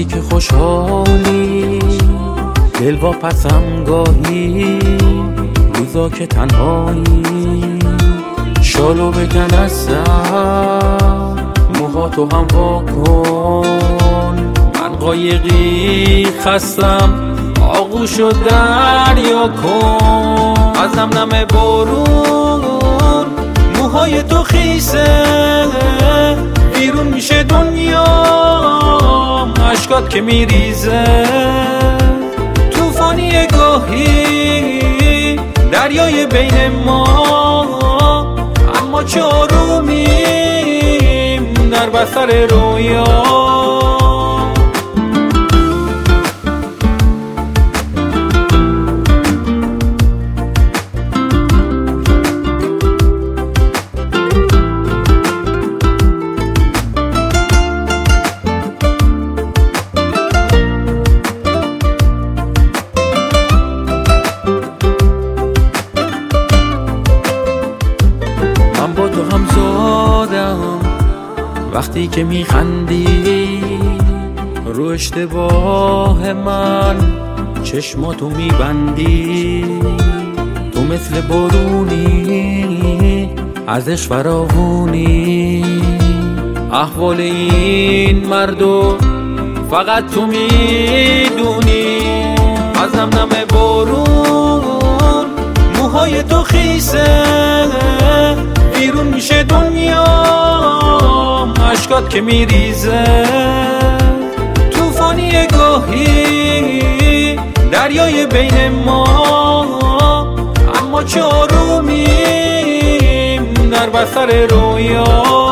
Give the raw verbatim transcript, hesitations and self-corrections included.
وقتی که خوشحالی دل واپسم گاهی، روزا که تنهایی شالو بکن از سر، موهاتو هم وا کن. من قایقی خستم، آغوشو دریا کن. از نم نم بارون موهای تو خیسه، بیرون میشه دنیا اشکات که میریزه. توفانی گاهی دریای بین ما، اما چه آرومیم در بستر رویا. من با تو هم زادم وقتی که میخندی، رو اشتباه من چشماتو میبندی. تو مثل بارونی ازش فراوونی، احوال این مردو فقط تو میدونی. از نم نم بارون موهای تو خیسه، بیرون میشه دنیا اشکات که میریزه. توفانی گاهی دریای بین ما، اما چه آرومیم در بستر رویا.